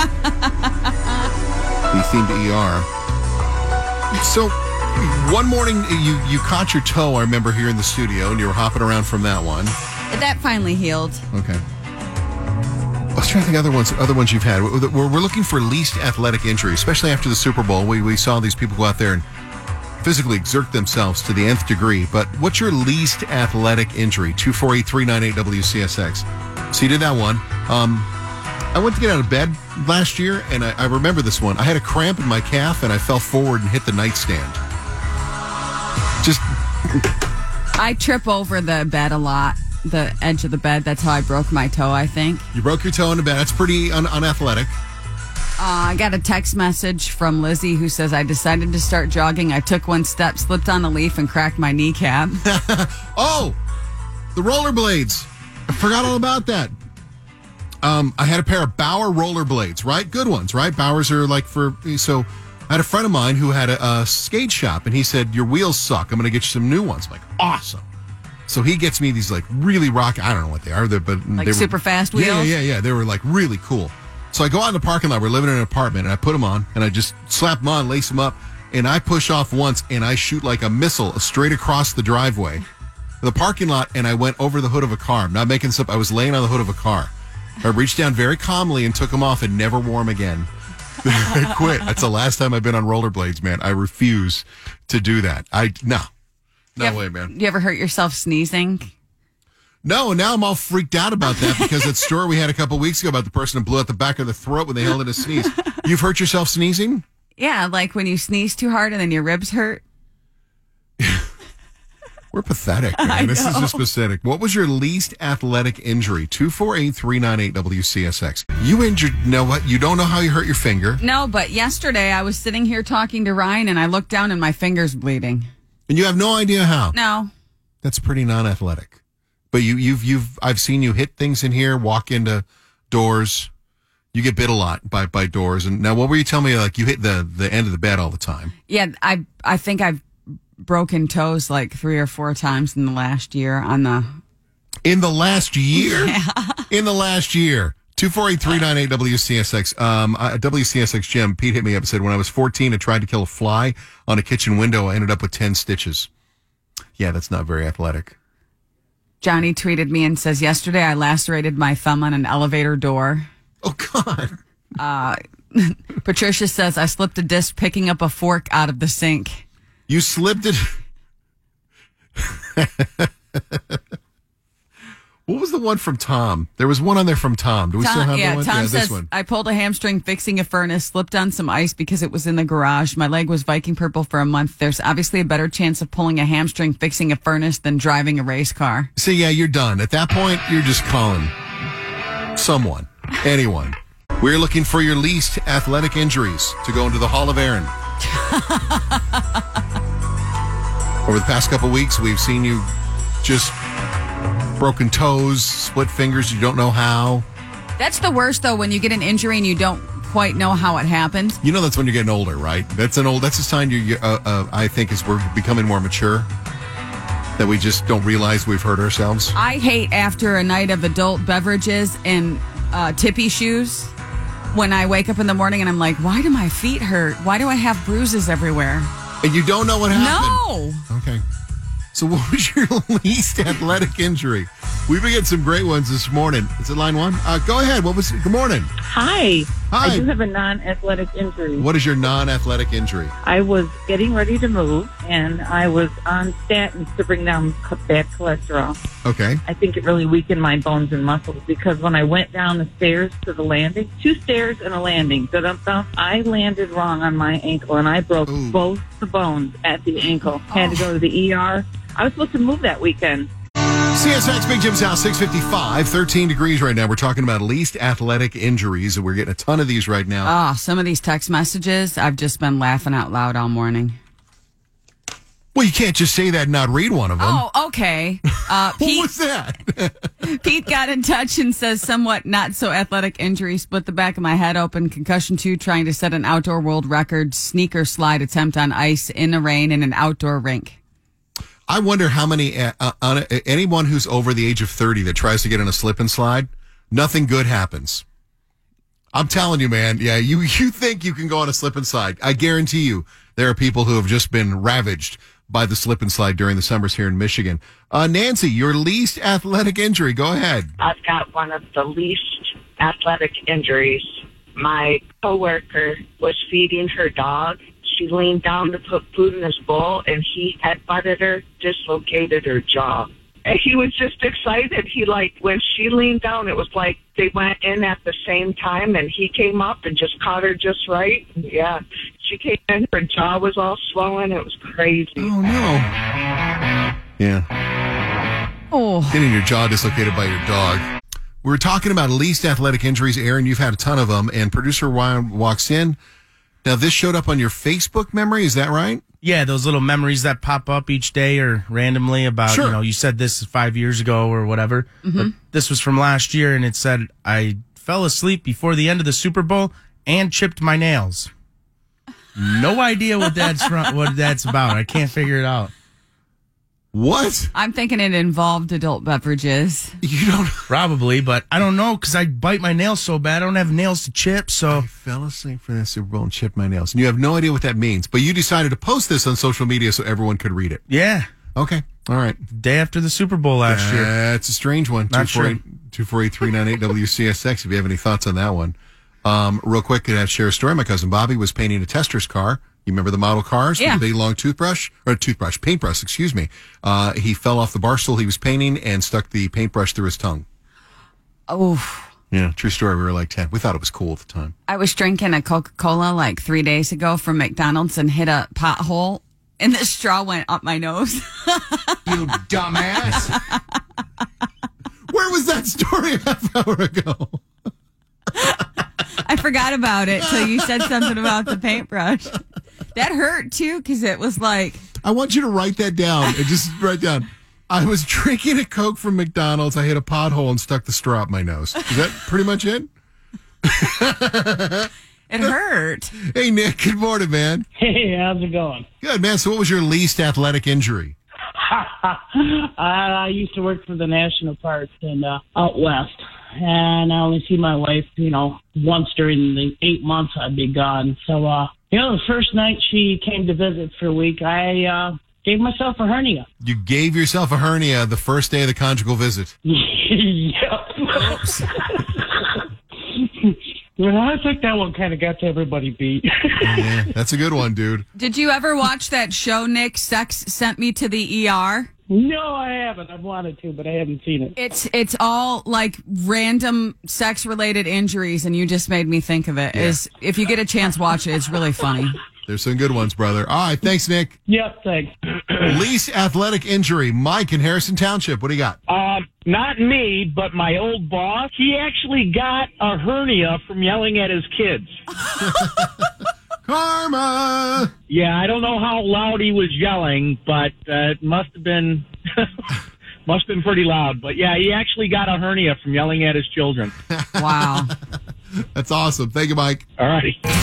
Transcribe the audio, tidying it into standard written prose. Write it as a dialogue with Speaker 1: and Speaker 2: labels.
Speaker 1: The theme to ER. So, one morning you caught your toe, I remember, here in the studio, and you were hopping around from that one.
Speaker 2: That finally healed.
Speaker 1: Okay. I was trying to think other ones you've had. We're looking for least athletic injury, especially after the Super Bowl. We saw these people go out there and physically exert themselves to the nth degree. But what's your least athletic injury? 248-398-WCSX. So you did that one. I went to get out of bed last year, and I remember this one. I had a cramp in my calf, and I fell forward and hit the nightstand.
Speaker 2: I trip over the bed a lot, the edge of the bed. That's how I broke my toe, I think.
Speaker 1: You broke your toe in the bed. That's pretty unathletic.
Speaker 2: I got a text message from Lizzie who says, I decided to start jogging. I took one step, slipped on a leaf, and cracked my kneecap.
Speaker 1: Oh, the rollerblades. I forgot all about that. I had a pair of Bauer rollerblades, right? Good ones, right? Bauer's are like so I had a friend of mine who had a skate shop, and he said, your wheels suck. I'm going to get you some new ones. I'm like, awesome. So he gets me these like really rock, I don't know what they are, but
Speaker 2: like
Speaker 1: they were
Speaker 2: super fast wheels?
Speaker 1: Yeah. They were like really cool. So I go out in the parking lot. We're living in an apartment, and I put them on, and I just slap them on, lace them up, and I push off once, and I shoot like a missile straight across the driveway, the parking lot, and I went over the hood of a car. I'm not making this up. I was laying on the hood of a car. I reached down very calmly and took them off and never wore them again. I quit. That's the last time I've been on rollerblades, man. I refuse to do that. No way, man.
Speaker 2: You ever hurt yourself sneezing?
Speaker 1: No, now I'm all freaked out about that because that story we had a couple weeks ago about the person who blew out the back of the throat when they held in a sneeze. You've hurt yourself sneezing?
Speaker 2: Yeah, like when you sneeze too hard and then your ribs hurt.
Speaker 1: We're pathetic, man. This is just pathetic. What was your least athletic injury? 248-398-WCSX. You injured, know what? You don't know how you hurt your finger.
Speaker 2: No, but yesterday I was sitting here talking to Ryan and I looked down and my finger's bleeding.
Speaker 1: And you have no idea how?
Speaker 2: No.
Speaker 1: That's pretty non-athletic. But I've seen you hit things in here, walk into doors. You get bit a lot by doors. And now what were you telling me? Like you hit the end of the bed all the time.
Speaker 2: Yeah, I think I've broken toes like 3 or 4 times in the last year
Speaker 1: In the last year?
Speaker 2: Yeah.
Speaker 1: In the last year. 248-398-WCSX. WCSX Jim, Pete hit me up and said, when I was 14, I tried to kill a fly on a kitchen window. I ended up with 10 stitches. Yeah, that's not very athletic.
Speaker 2: Johnny tweeted me and says, yesterday I lacerated my thumb on an elevator door.
Speaker 1: Oh, God.
Speaker 2: Patricia says, I slipped a disc picking up a fork out of the sink.
Speaker 1: You slipped it. What was the one from Tom? There was one on there from Tom. Do we still have that one?
Speaker 2: Tom says,
Speaker 1: this one.
Speaker 2: I pulled a hamstring fixing a furnace, slipped on some ice because it was in the garage. My leg was Viking purple for a month. There's obviously a better chance of pulling a hamstring fixing a furnace than driving a race car.
Speaker 1: See, yeah, you're done. At that point, you're just calling someone, anyone. We're looking for your least athletic injuries to go into the Hall of Aaron. Over the past couple weeks, we've seen you just broken toes, split fingers, you don't know how.
Speaker 2: That's the worst, though, when you get an injury and you don't quite know how it happened.
Speaker 1: You know that's when you're getting older, right? That's a sign I think, is we're becoming more mature, that we just don't realize we've hurt ourselves.
Speaker 2: I hate after a night of adult beverages and tippy shoes when I wake up in the morning and I'm like, why do my feet hurt? Why do I have bruises everywhere?
Speaker 1: And you don't know what happened?
Speaker 2: No.
Speaker 1: Okay. So what was your least athletic injury? We've been getting some great ones this morning. Is it line one? Go ahead. Good morning.
Speaker 3: Hi.
Speaker 1: Hi.
Speaker 3: I do have a non-athletic injury.
Speaker 1: What is your non-athletic injury?
Speaker 3: I was getting ready to move, and I was on statins to bring down bad cholesterol.
Speaker 1: Okay.
Speaker 3: I think it really weakened my bones and muscles because when I went down the stairs to the landing, 2 stairs and a landing, I landed wrong on my ankle, and I broke both the bones at the ankle. Had to go to the ER. I was supposed to move that weekend.
Speaker 1: CSX Big Jim's House, 655, 13 degrees right now. We're talking about least athletic injuries, and we're getting a ton of these right now.
Speaker 2: Some of these text messages, I've just been laughing out loud all morning.
Speaker 1: Well, you can't just say that and not read one of them.
Speaker 2: Oh, okay.
Speaker 1: What was that?
Speaker 2: Pete got in touch and says, somewhat not so athletic injury, split the back of my head open, concussion 2, trying to set an outdoor world record, sneaker slide attempt on ice in the rain in an outdoor rink.
Speaker 1: I wonder how many, anyone who's over the age of 30 that tries to get in a slip and slide, nothing good happens. I'm telling you, man. Yeah, you think you can go on a slip and slide. I guarantee you there are people who have just been ravaged by the slip and slide during the summers here in Michigan. Nancy, your least athletic injury. Go ahead.
Speaker 4: I've got one of the least athletic injuries. My coworker was feeding her dog. She leaned down to put food in his bowl, and he headbutted her, dislocated her jaw. And he was just excited. When she leaned down, it was like they went in at the same time, and he came up and just caught her just right. Yeah, she came in, her jaw was all swollen. It was crazy.
Speaker 1: Oh, no. Yeah.
Speaker 2: Oh.
Speaker 1: Getting your jaw dislocated by your dog. We're talking about least athletic injuries. Aaron, you've had a ton of them, and producer Ryan walks in. Now, this showed up on your Facebook memory, is that right?
Speaker 5: Yeah, those little memories that pop up each day or randomly about,
Speaker 1: Sure.
Speaker 5: You said this 5 years ago or whatever. But this was from last year, and it said, I fell asleep before the end of the Super Bowl and chipped my nails. No idea what that's about. I can't figure it out.
Speaker 1: What?
Speaker 2: I'm thinking it involved adult beverages.
Speaker 1: You don't...
Speaker 5: Probably, but I don't know because I bite my nails so bad. I don't have nails to chip, so...
Speaker 1: I fell asleep for the Super Bowl and chipped my nails. And you have no idea what that means. But you decided to post this on social media so everyone could read it.
Speaker 5: Yeah.
Speaker 1: Okay. All right.
Speaker 5: Day after the Super Bowl last year.
Speaker 1: That's a strange one.
Speaker 5: Not sure.
Speaker 1: 248-398 WCSX if you have any thoughts on that one. Real quick, I have to share a story. My cousin Bobby was painting a tester's car. You remember the model cars?
Speaker 2: Yeah.
Speaker 1: With the big long paintbrush, excuse me. He fell off the bar stool he was painting and stuck the paintbrush through his tongue.
Speaker 2: Oh.
Speaker 1: Yeah, true story. We were like 10. We thought it was cool at the time.
Speaker 2: I was drinking a Coca-Cola like 3 days ago from McDonald's and hit a pothole, and the straw went up my nose.
Speaker 1: You dumbass. Where was that story a half hour ago?
Speaker 2: I forgot about it till you said something about the paintbrush. That hurt, too, because it was like...
Speaker 1: I want you to write that down. And just write down. I was drinking a Coke from McDonald's. I hit a pothole and stuck the straw up my nose. Is that pretty much it?
Speaker 2: It hurt.
Speaker 1: Hey, Nick. Good morning, man.
Speaker 6: Hey, how's it going?
Speaker 1: Good, man. So what was your least athletic injury?
Speaker 6: I used to work for the national parks in out west, and I only see my wife, once during the 8 months I'd be gone. So, the first night she came to visit for a week, I gave myself a hernia.
Speaker 1: You gave yourself a hernia the first day of the conjugal visit.
Speaker 6: Yep. Well, I think that one kind of got everybody beat.
Speaker 1: Yeah, that's a good one, dude.
Speaker 2: Did you ever watch that show, Nick? Sex Sent Me to the ER?
Speaker 6: No, I haven't. I've wanted to, but I haven't seen it.
Speaker 2: It's all like random sex-related injuries, and you just made me think of it.
Speaker 1: Yeah.
Speaker 2: If you get a chance, watch it. It's really funny.
Speaker 1: There's some good ones, brother. All right, thanks, Nick.
Speaker 6: Yep, thanks.
Speaker 1: Least athletic injury. Mike in Harrison Township. What do you got?
Speaker 7: Not me, but my old boss. He actually got a hernia from yelling at his kids.
Speaker 1: Karma.
Speaker 7: Yeah, I don't know how loud he was yelling, but it must have been pretty loud. But yeah, he actually got a hernia from yelling at his children.
Speaker 2: Wow.
Speaker 1: That's awesome. Thank you, Mike.
Speaker 7: All righty.